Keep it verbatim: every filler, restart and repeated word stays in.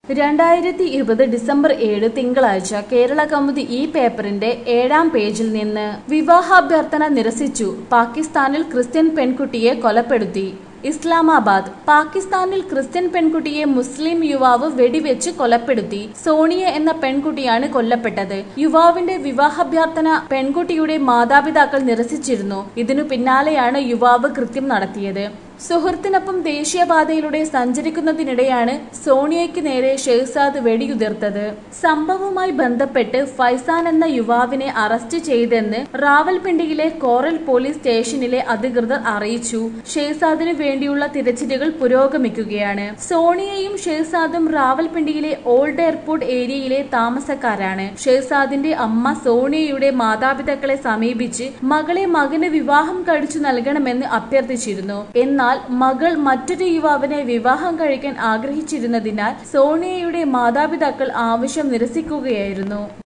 രണ്ടായിരത്തി ഇരുപത് ഡിസംബർ ഏഴ് തിങ്കളാഴ്ച കേരള കൗമുദി ഈ പേപ്പറിന്റെ ഏഴാം പേജിൽ നിന്ന് വിവാഹാഭ്യർത്ഥന നിരസിച്ചു. പാകിസ്ഥാനിൽ ക്രിസ്ത്യൻ പെൺകുട്ടിയെ കൊലപ്പെടുത്തി. ഇസ്ലാമാബാദ്. പാകിസ്ഥാനിൽ ക്രിസ്ത്യൻ പെൺകുട്ടിയെ മുസ്ലിം യുവാവ് വെടിവെച്ച് കൊലപ്പെടുത്തി. സോണിയ എന്ന പെൺകുട്ടിയാണ് കൊല്ലപ്പെട്ടത്. യുവാവിന്റെ വിവാഹാഭ്യർത്ഥന പെൺകുട്ടിയുടെ മാതാപിതാക്കൾ നിരസിച്ചിരുന്നു. ഇതിനു പിന്നാലെയാണ് യുവാവ് കൃത്യം നടത്തിയത്. സുഹൃത്തിനൊപ്പം ദേശീയപാതയിലൂടെ സഞ്ചരിക്കുന്നതിനിടെയാണ് സോണിയയ്ക്ക് നേരെ ഷെഹ്സാദ് വെടിയുതിർത്തത്. സംഭവവുമായി ബന്ധപ്പെട്ട് ഫൈസാൻ എന്ന യുവാവിനെ അറസ്റ്റ് ചെയ്തെന്ന് റാവൽപിണ്ടിയിലെ കോറൽ പോലീസ് സ്റ്റേഷനിലെ അധികൃതർ അറിയിച്ചു. ഷെഹ്സാദിനു വേണ്ടിയുള്ള തിരച്ചിലുകൾ പുരോഗമിക്കുകയാണ്. സോണിയയും ഷെഹ്സാദും റാവൽപിണ്ടിയിലെ ഓൾഡ് എയർപോർട്ട് ഏരിയയിലെ താമസക്കാരാണ്. ഷെഹ്സാദിന്റെ അമ്മ സോണിയയുടെ മാതാപിതാക്കളെ സമീപിച്ച് മകളെ മകന് വിവാഹം കഴിച്ചു നൽകണമെന്ന് അഭ്യർത്ഥിച്ചിരുന്നു. എന്നാൽ മകൾ മറ്റൊരു യുവാവിനെ വിവാഹം കഴിക്കാൻ ആഗ്രഹിച്ചിരുന്നതിനാൽ സോണിയയുടെ മാതാപിതാക്കൾ ആവശ്യം നിരസിക്കുകയായിരുന്നു.